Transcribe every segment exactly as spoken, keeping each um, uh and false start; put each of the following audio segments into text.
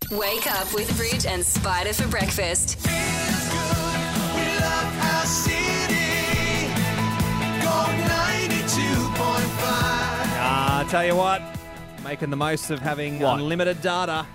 Wake up with Bridge and Spider for breakfast. Feels good. We love our city. Gold ninety-two point five. Ah, I tell you what, making the most of having What? unlimited data.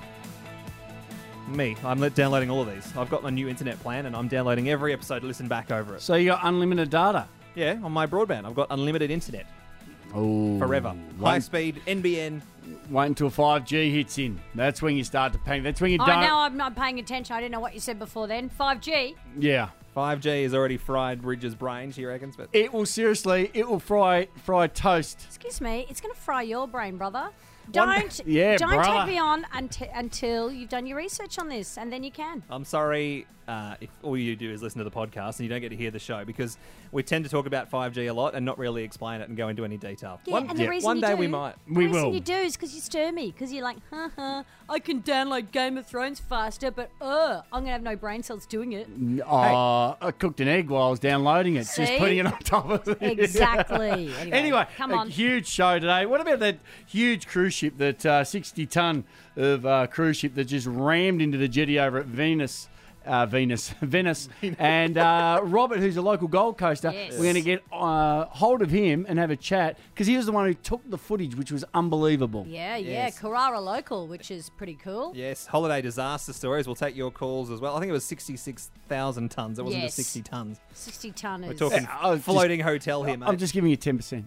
Me, I'm li- downloading all of these. I've got my new internet plan and I'm downloading every episode to listen back over it. So you got unlimited data? Yeah, on my broadband, I've got unlimited internet Oh, forever. High speed, N B N. Wait until five G hits in. That's when you start to panic. That's when you Oh, don't. now I'm not paying attention. I didn't know what you said before then. five G. Yeah. five G has already fried Bridges' brain, she reckons. But It will seriously. It will fry fry toast. Excuse me. It's going to fry your brain, brother. One- Don't Yeah, don't brother. take me on until, until you've done your research on this, and then you can. I'm sorry uh, if all you do is listen to the podcast and you don't get to hear the show because we tend to talk about five G a lot and not really explain it and go into any detail. Yeah, one and the yeah, reason one you day do, we might. We the reason will. you do is because you stir me, because you're like, ha ha, I can download Game of Thrones faster, but uh, I'm gonna have no brain cells doing it. Oh, I cooked an egg while I was downloading it, See? just putting it on top of it. Exactly. Anyway, Anyway, come a on. huge show today. What about that huge cruise ship, that uh, sixty ton of uh, cruise ship that just rammed into the jetty over at Venus? Uh, Venus, Venice, and uh, Robert, who's a local Gold Coaster. Yes. We're going to get uh, hold of him and have a chat because he was the one who took the footage, which was unbelievable. Yeah, yeah, Yes. Carrara local, which is pretty cool. Yes, holiday disaster stories. We'll take your calls as well. I think it was sixty-six thousand tonnes. It wasn't Yes. just sixty tonnes. sixty ton We're is talking I was just- floating hotel here, mate. I'm just giving you ten percent.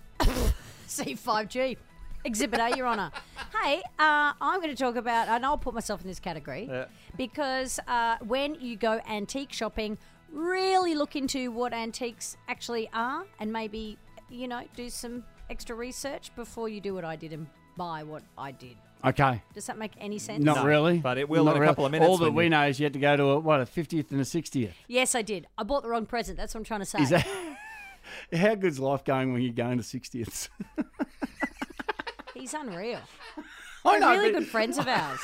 C five G. Exhibit A, Your Honour. Hey, uh, I'm going to talk about, and I'll put myself in this category, Yeah. because uh, when you go antique shopping, really look into what antiques actually are and maybe, you know, do some extra research before you do what I did and buy what I did. Okay. Does that make any sense? Not No, really. but it will Not in a couple of minutes All that when we you- know is you had to go to a, what, a fiftieth and a sixtieth. Yes, I did. I bought the wrong present. That's what I'm trying to say. Is that how good's life going when you're going to sixtieths? He's unreal. I They're know, really but- good friends of ours.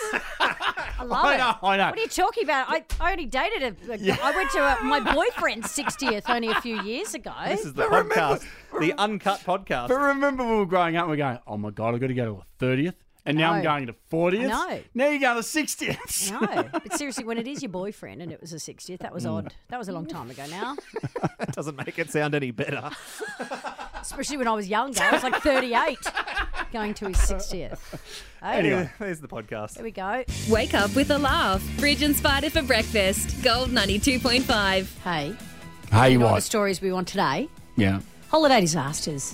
I love I it. know, I know. What are you talking about? I, I only dated a. a I went to a, my boyfriend's sixtieth only a few years ago. This is the But remember- podcast, the uncut podcast. But remember when we were growing up, we we're going, oh my God, I've got to go to a thirtieth. And now I'm No. going to fortieth. I know. Now you're going to sixtieth. No, but seriously, when it is your boyfriend and it was a sixtieth, that was Mm. odd. That was a long time ago now. That doesn't make it sound any better. Especially when I was younger. I was like thirty-eight going to his sixtieth. Hey, Anyway. There's the podcast. There we go. Wake up with a laugh. Bridge and Spider for breakfast. Gold ninety-two point five. Hey, Hey, you know what the what? stories we want today? Yeah. Holiday disasters.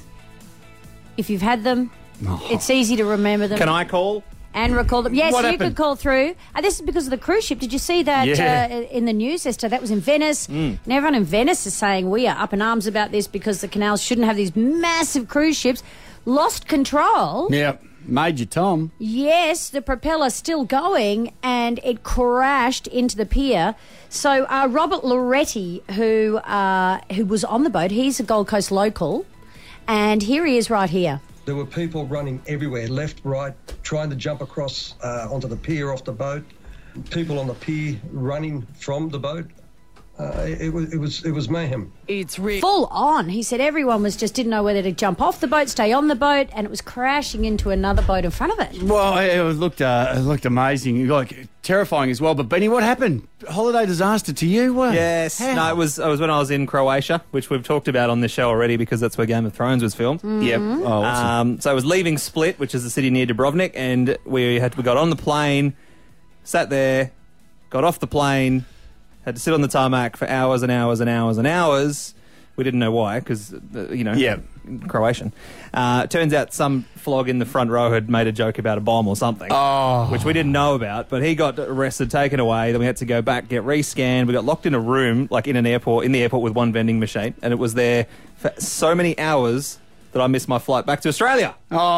If you've had them, Oh. it's easy to remember them. Can I call? And recall them. Yes, What you happened? could call through. And this is because of the cruise ship. Did you see that Yeah. uh, in the news yesterday? That was in Venice. Mm. And everyone in Venice is saying we are up in arms about this because the canals shouldn't have these massive cruise ships. Lost control. Yeah. Major Tom. Yes, the propeller still going, and it crashed into the pier. So uh, Robert Loretti, who uh, who was on the boat, he's a Gold Coast local, and here he is right here. There were people running everywhere, left, right, trying to jump across uh, onto the pier off the boat. People on the pier running from the boat. Uh, it, was it was it was mayhem. Full on. He said everyone was just didn't know whether to jump off the boat, stay on the boat, and it was crashing into another boat in front of it. Well, it looked uh, it looked amazing, like terrifying as well. But Benny, what happened? Holiday disaster to you? What? Yes. How? No, it was, it was when I was in Croatia, which we've talked about on this show already because that's where Game of Thrones was filmed. Yep. Oh, awesome. Um, so I was leaving Split, which is a city near Dubrovnik, and we had we got on the plane, sat there, got off the plane, had to sit on the tarmac for hours and hours and hours and hours. We didn't know why, because, uh, you know, Yeah. Croatian. Uh, turns out some flog in the front row had made a joke about a bomb or something, Oh. which we didn't know about, but he got arrested, taken away, then we had to go back, get rescanned. We got locked in a room, like in an airport, in the airport with one vending machine, and it was there for so many hours that I missed my flight back to Australia.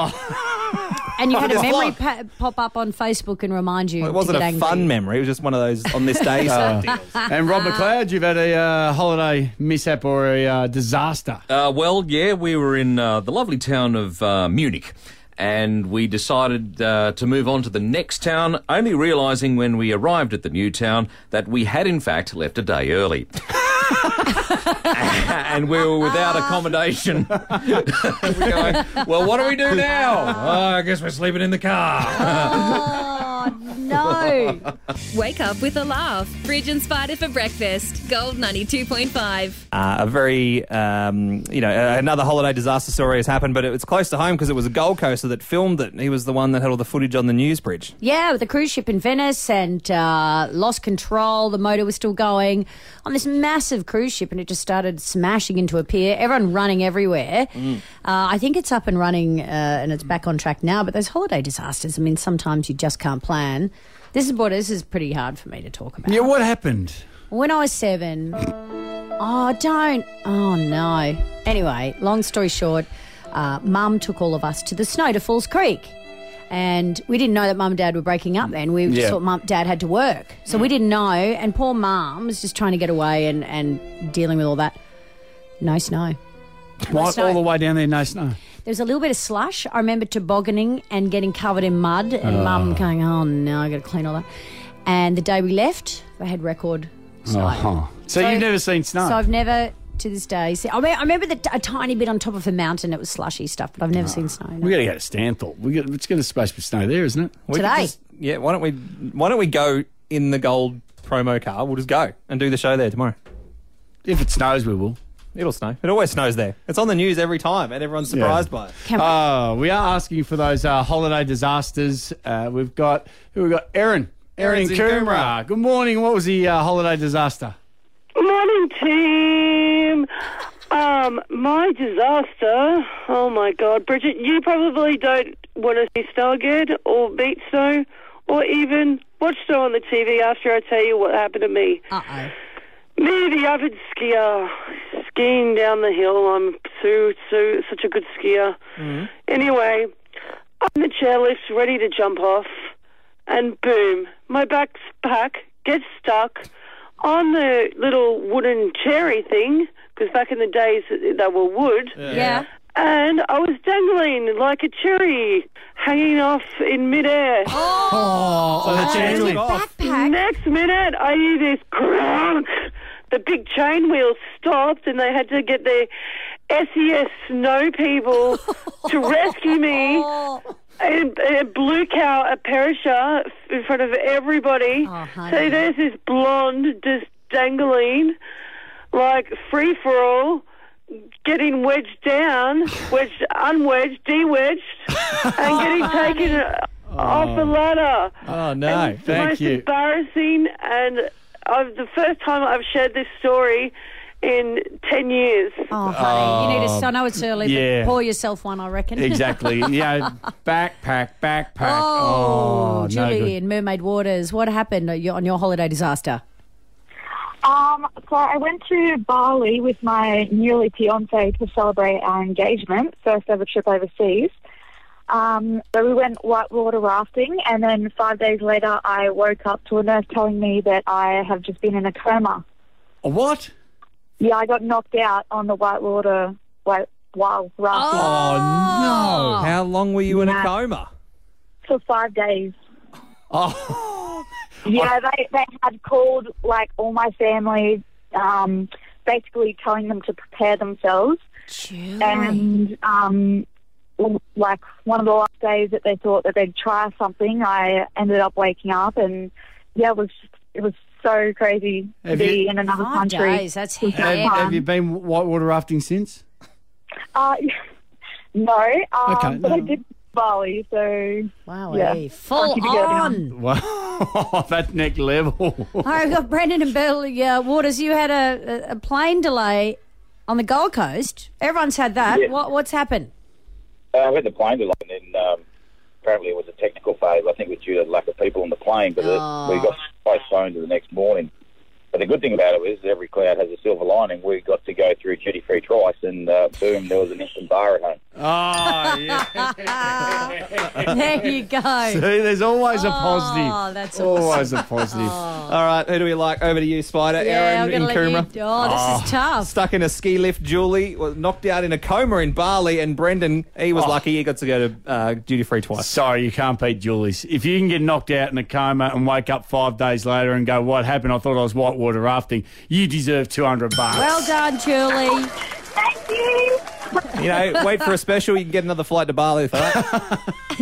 Oh, And you had a This memory vlog. pa- pop up on Facebook and remind you. Well, it to wasn't get a angry. fun memory, it was just one of those on this day sort of deals. and Rob McLeod, you've had a uh, holiday mishap or a uh, disaster. Uh, well, yeah, we were in uh, the lovely town of uh, Munich, and we decided uh, to move on to the next town, only realising when we arrived at the new town that we had in fact left a day early. And we were without accommodation. We're going, well, what do we do now? Oh, I guess we're sleeping in the car. Oh, no. you. Wake up with a laugh. Bridge and Spider for breakfast. Gold ninety-two point five. Uh, a very, um, you know, uh, another holiday disaster story has happened, but it was close to home because it was a Gold Coaster that filmed it. He was the one that had all the footage on the news bridge. Yeah, with the cruise ship in Venice and uh, lost control. The motor was still going on this massive cruise ship and it just started smashing into a pier. Everyone running everywhere. Mm. Uh, I think it's up and running uh, and it's back on track now, but those holiday disasters, I mean, sometimes you just can't plan. This is what this is pretty hard for me to talk about. Yeah, what happened? When I was seven, oh, don't, oh no. Anyway, long story short, uh, Mum took all of us to the snow to Falls Creek. And we didn't know that Mum and Dad were breaking up then. We just Yeah. thought Mum Dad had to work. So we didn't know. And poor Mum was just trying to get away and, and dealing with all that. No snow. What? snow. All the way down there, no snow. There was a little bit of slush. I remember tobogganing and getting covered in mud and Mum going, oh no, I got to clean all that. And the day we left, they had record snow. Uh-huh. So, So- you've never seen snow? So I've never, to this day, seen, I, mean, I remember the, a tiny bit on top of a mountain. It was slushy stuff, but I've never seen snow. no. we got to go to Stanthorpe. We got, it's going to supposed to be snow there, isn't it? We could Today? just- yeah, why don't we why don't we go in the Gold promo car? We'll just go and do the show there tomorrow. If it snows, we will. It'll snow. It always snows there. It's on the news every time and everyone's surprised by it. Can we- Oh, we are asking for those uh, holiday disasters. Uh, we've got who we got? Erin. Erin in Erin's in Coomera. Coomera. Good morning. What was the uh, holiday disaster? Morning, team. Um, my disaster. Oh my God, Bridget, you probably don't want to see snow again, or meet snow, or even watch snow on the T V after I tell you what happened to me. Uh-oh. Me, the avid skier, skiing down the hill. I'm so, so such a good skier. Anyway, I'm in the chairlift, ready to jump off, and boom, my backpack gets stuck on the little wooden cherry thing, because back in the days they were wood, Yeah. and I was dangling like a cherry hanging off in midair. Oh, So the that's chain early. took off. Backpack. Next minute, I hear this crunk. The big chain wheel stopped, and they had to get the S E S snow people to rescue me. Oh, And, and Blue Cow a perisher in front of everybody. Oh, honey. So there's this blonde just dangling, like free for all, getting wedged down, wedged, unwedged, de-wedged, and getting taken off a ladder. Oh, no. And it's the thank most you. embarrassing, and I've, the first time I've shared this story in ten years. oh, honey, you need to. I know it's early, yeah. but pour yourself one, I reckon. Exactly. Yeah, backpack, backpack. Oh, no Julie good. in Mermaid Waters, what happened on your- on your holiday disaster? Um, so I went to Bali with my newly fiance to celebrate our engagement, first ever trip overseas. Um, so we went whitewater rafting, and then five days later I woke up to a nurse telling me that I have just been in a coma. A what? Yeah, I got knocked out on the whitewater white, while rafting Oh, How long were you in a Yeah. coma? for five days. no. Oh. Yeah, they, they had called, like, all my family, um, basically telling them to prepare themselves. Julie. And, um, w- like, one of the last days that they thought that they'd try something, I ended up waking up, and, yeah, it was it was so crazy Have to be you- in another Five country. days, that's for the heavy. first Have, have time. you been whitewater rafting since? Uh, no, um, Okay, but no. I did Bali, so... Wow, Yeah. eh? Full Keep it going. on. Wow, that's next level. All right, we've got Brendan and Burley uh, Waters. You had a, a, a plane delay on the Gold Coast. Everyone's had that. Yeah. What, what's happened? Uh, we had the plane delay, and then um, apparently it was a technical failure. I think it was due to lack of people on the plane, but Oh. it, we got postponed to the next morning. But the good thing about it was every cloud has a silver lining. We got to go through duty free twice, and uh, boom, there was an instant bar at home. Oh, yeah. There you go. See, there's always a positive. Oh, that's Always awesome. a positive. All right, who do we like? Over to you, Spider. Yeah, Erin I'm in going to let Coomera. you... Oh, this is tough. Stuck in a ski lift, Julie was knocked out in a coma in Bali, and Brendan, he was Oh. lucky he got to go to uh, duty free twice. Sorry, you can't beat Julie's. If you can get knocked out in a coma and wake up five days later and go, what happened? I thought I was whitewater rafting. You deserve two hundred bucks. Well done, Julie. Thank you! You know, wait for a special, you can get another flight to Bali for that.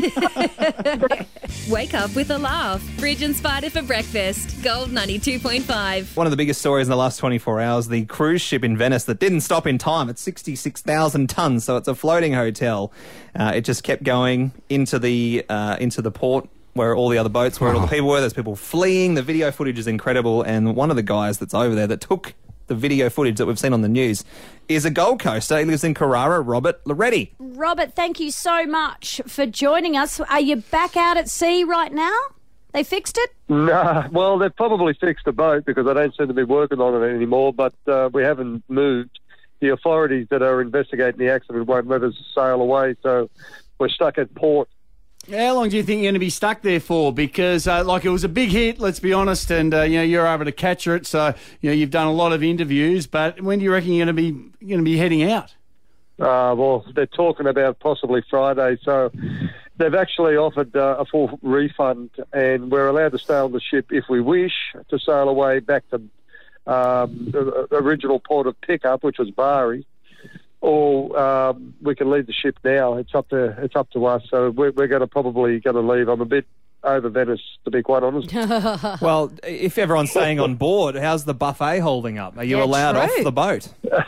Wake up with a laugh. Bridge and Spider for breakfast. Gold ninety-two point five. One of the biggest stories in the last twenty-four hours, the cruise ship in Venice that didn't stop in time. It's sixty-six thousand tonnes, so it's a floating hotel. Uh, it just kept going into the uh, into the port where all the other boats were, all the people were. There's people fleeing. The video footage is incredible. And one of the guys that's over there that took the video footage that we've seen on the news is a Gold Coaster. He lives in Carrara, Robert Loretti. Robert, thank you so much for joining us. Are you back out at sea right now? They fixed it? Nah, well, they've probably fixed the boat because they don't seem to be working on it anymore, but uh, we haven't moved. The authorities that are investigating the accident won't let us sail away, so we're stuck at port. How long do you think you're going to be stuck there for? Because, uh, like, it was a big hit, let's be honest, and, uh, you know, you're able to capture it, so, you know, you've done a lot of interviews, but when do you reckon you're going to be going to be heading out? Uh, well, they're talking about possibly Friday, so they've actually offered uh, a full refund, and we're allowed to stay on the ship if we wish to sail away back to um, the original port of pickup, which was Bari, or um, we can leave the ship now. It's up to it's up to us. So we're, we're going to probably going to leave. I'm a bit over Venice, to be quite honest. Well, if everyone's staying on board, how's the buffet holding up? Are you Yeah, allowed true. off the boat?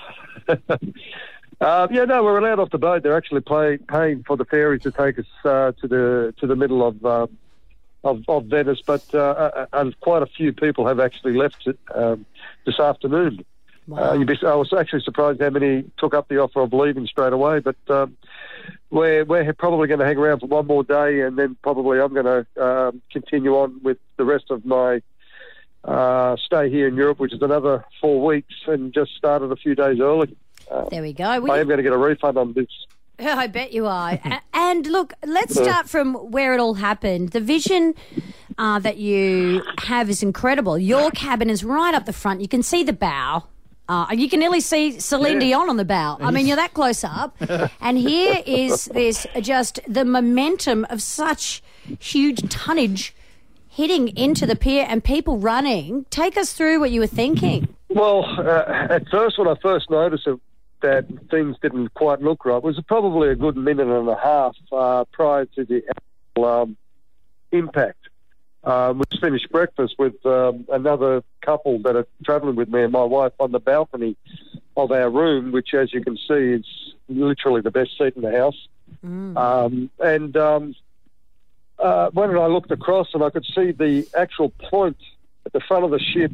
Uh, yeah, no, we're allowed off the boat. They're actually pay, paying for the ferry to take us uh, to the to the middle of uh, of, of Venice, but uh, and quite a few people have actually left it um, this afternoon. Wow. Uh, you'd be, I was actually surprised how many took up the offer of leaving straight away, but um, we're we're probably going to hang around for one more day, and then probably I'm going to um, continue on with the rest of my uh, stay here in Europe, which is another four weeks, and just started a few days early. Uh, There we go. I We, am going to get a refund on this. I bet you are. A- and look, let's start from where it all happened. The vision uh, that you have is incredible. Your cabin is right up the front. You can see the bow. Uh, you can nearly see Celine Dion on the bow. I mean, you're that close up. And here is this just the momentum of such huge tonnage hitting into the pier and people running. Take us through what you were thinking. Well, uh, at first, when I first noticed it, that things didn't quite look right, it was probably a good minute and a half uh, prior to the actual um, impact. Um, we just finished breakfast with um, another couple that are travelling with me and my wife on the balcony of our room, which, as you can see, is literally the best seat in the house. Mm. Um, and um, uh, when I looked across and I could see the actual point at the front of the ship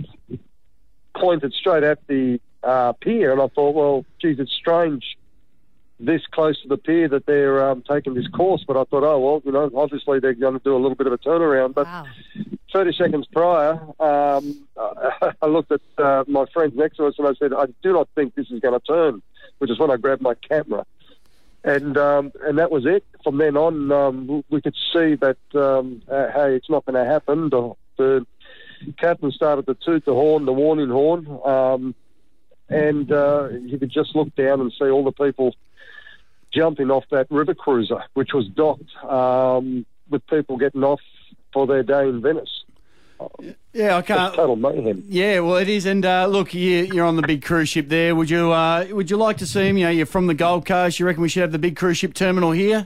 pointed straight at the uh, pier, and I thought, well, geez, it's strange this close to the pier that they're um, taking this course. But I thought, oh, well, you know, obviously they're going to do a little bit of a turnaround. But Wow. thirty seconds prior, um, I looked at uh, my friends next to us and I said, I do not think this is going to turn, which is when I grabbed my camera. And um, and that was it. From then on, um, we could see that, um, uh, hey, it's not going to happen. The, the captain started to toot the horn, the warning horn, um, and uh, you could just look down and see all the people jumping off that river cruiser, which was docked, um, with people getting off for their day in Venice. Yeah, I It's can't. total mayhem. Yeah, well, it is. And uh, look, you, you're on the big cruise ship there. Would you uh, would you like to see him? You know, you're from the Gold Coast. You reckon we should have the big cruise ship terminal here?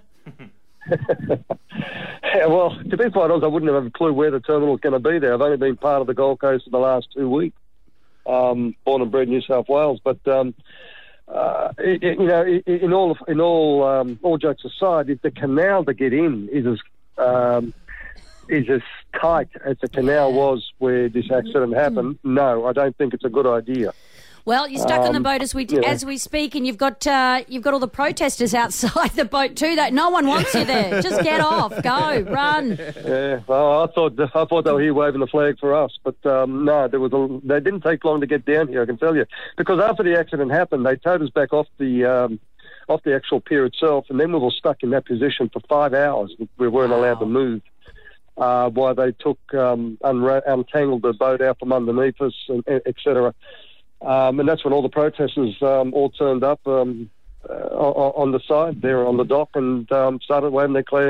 Yeah, well, to be quite honest, I wouldn't have a clue where the terminal's going to be there. I've only been part of the Gold Coast for the last two weeks, um, born and bred in New South Wales. But um, uh, it, it, you know, in, in all in all um, all jokes aside, if the canal to get in is as um, is as tight as the canal was where this accident happened, no, I don't think it's a good idea. Well, you're stuck on the Um, boat as we yeah. as we speak, and you've got uh, you've got all the protesters outside the boat too. That no one wants you there. Just get off, go, run. Yeah, well, I thought I thought they were here waving the flag for us, but um, no, there was a, they didn't take long to get down here. I can tell you, because after the accident happened, they towed us back off the um, off the actual pier itself, and then we were stuck in that position for five hours. We weren't allowed to move. Uh, while they took um, unra- untangled the boat out from underneath us, and et cetera. Um, and that's when all the protesters um, all turned up um, uh, on, on the side there on the dock and um, started waving their cla-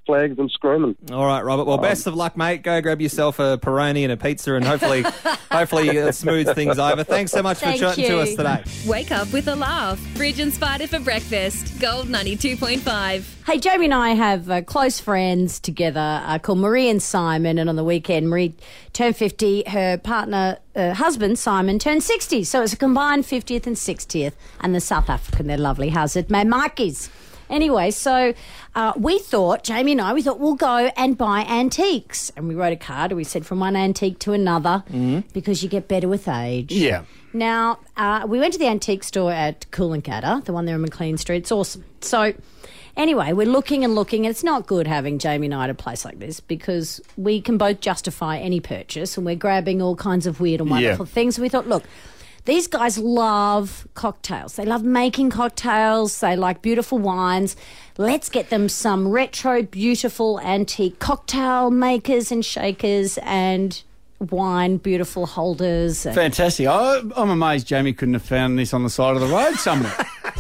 flags and screaming. All right, Robert. Well, best of luck, mate. Go grab yourself a Peroni and a pizza, and hopefully, hopefully it smooths things over. Thanks so much Thank for chatting you. to us today. Wake up with a laugh. Bridge and Spider for breakfast. Gold ninety-two point five. Hey, Jamie and I have uh, close friends together uh, called Marie and Simon, and on the weekend, Marie turned fifty. Her partner, uh, husband, Simon, turned sixty. So it's a combined fiftieth and sixtieth, and the South African, they're lovely. How's it, my Markies? Anyway, so uh, we thought, Jamie and I, we thought we'll go and buy antiques. And we wrote a card and we said from one antique to another because you get better with age. Yeah. Now, uh, we went to the antique store at Coolangatta, the one there in McLean Street. It's awesome. So, anyway, we're looking and looking, and it's not good having Jamie and I at a place like this because we can both justify any purchase, and we're grabbing all kinds of weird and wonderful Yeah. things. We thought, look, these guys love cocktails. They love making cocktails. They like beautiful wines. Let's get them some retro, beautiful, antique cocktail makers and shakers and wine, beautiful holders. And Fantastic. I, I'm amazed Jamie couldn't have found this on the side of the road somewhere.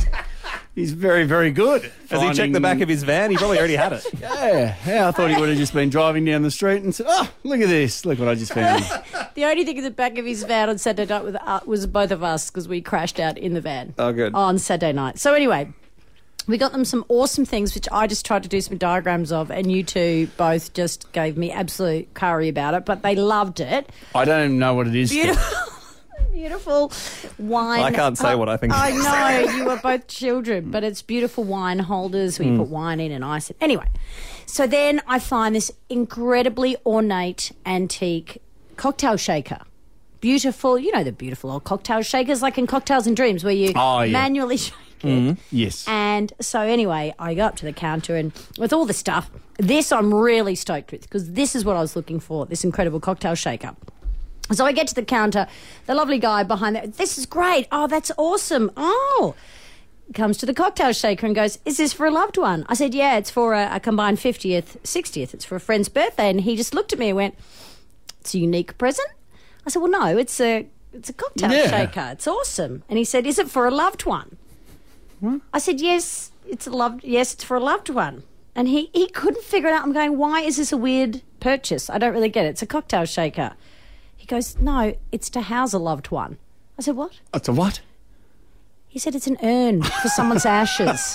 He's very, very good. Has he checked the back of his van? He probably already had it. Yeah, yeah. I thought he would have just been driving down the street and said, "Oh, look at this! Look what I just found." the only thing in the back of his van on Saturday night with, uh, was both of us because we crashed out in the van. Oh, good. On Saturday night. So anyway, we got them some awesome things, which I just tried to do some diagrams of, and you two both just gave me absolute curry about it, but they loved it. I don't even know what it is. Beautiful. Beautiful wine. I can't say what I think. I know, you are both children, but it's beautiful wine holders where you put wine in and ice in. Anyway, so then I find this incredibly ornate antique cocktail shaker. Beautiful, you know the beautiful old cocktail shakers like in Cocktails and Dreams where you Oh, yeah. manually shake it. Yes. And so anyway, I go up to the counter and with all the stuff, this I'm really stoked with because this is what I was looking for, this incredible cocktail shaker. So I get to the counter, the lovely guy behind there, this is great. Oh, that's awesome. Oh, comes to the cocktail shaker and goes, is this for a loved one? I said, yeah, it's for a, a combined fiftieth, sixtieth. It's for a friend's birthday. And he just looked at me and went, it's a unique present? I said, well, no, it's a it's a cocktail Yeah. shaker. It's awesome. And he said, is it for a loved one? I said, yes, it's a loved. Yes, it's for a loved one. And he, he couldn't figure it out. I'm going, why is this a weird purchase? I don't really get it. It's a cocktail shaker. He goes, no, it's to house a loved one. I said, what? It's a what? He said it's an urn for someone's ashes.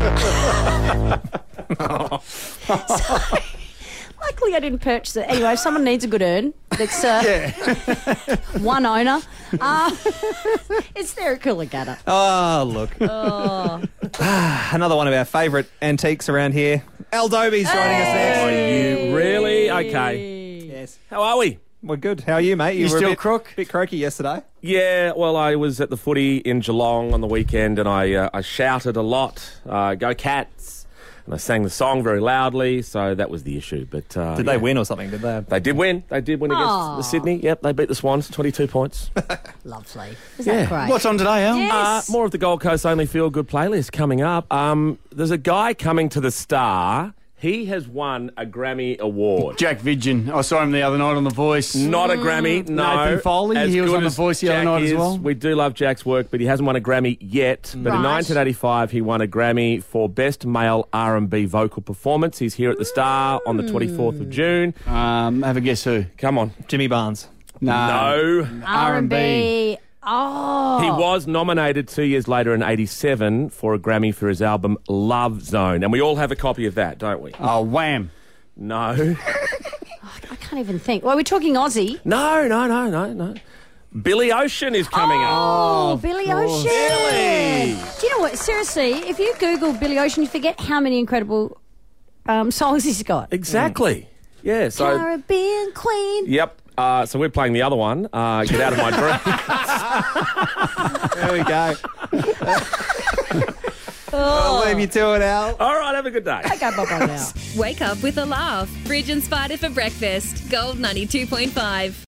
So, luckily I didn't purchase it. Anyway, if someone needs a good urn, that's uh, one owner. Uh, it's there at Coolangatta. Oh, look. Oh. Another one of our favourite antiques around here. Al Dobie's joining us Are next. you really? Okay. Yes. How are we? We're good. How are you, mate? You were still a bit, crook? bit croaky yesterday. Yeah, well, I was at the footy in Geelong on the weekend and I uh, I shouted a lot, uh, go Cats, and I sang the song very loudly, so that was the issue. But uh, Did yeah. they win or something? Did they? They did win. They did win against Aw. the Sydney. Yep, they beat the Swans, twenty-two points. Lovely. Is Yeah. that great? What's on today, Al? Yes. Uh, more of the Gold Coast Only Feel Good playlist coming up. Um, there's a guy coming to the Star. He has won a Grammy Award. Jack Vidgen. I saw him the other night on The Voice. Not a Grammy, no. Nathan Foley, As he was good on The as Voice the other Jack night as is, well. We do love Jack's work, but he hasn't won a Grammy yet. But in Right. nineteen eighty-five, he won a Grammy for Best Male R and B Vocal Performance. He's here at the Star on the twenty-fourth of June. Um, have a guess who? Come on. Jimmy Barnes. No. R and B. Oh. He was nominated two years later in eighty-seven for a Grammy for his album Love Zone. And we all have a copy of that, don't we? Oh, Wham. No. I can't even think. Well, we're talking Aussie. No, no, no, no, no. Billy Ocean is coming up. Oh, Billy Ocean. Billy. Do you know what? Seriously, if you Google Billy Ocean, you forget how many incredible um, songs he's got. Exactly. Yeah, so... Caribbean Queen. Yep. Uh, so we're playing the other one, uh, Get Out of My Dream. There we go. I'll leave you to it, Al. All right, have a good day. Okay, bye-bye now. Wake up with a laugh. Bridge and Spider for breakfast. Gold ninety-two point five.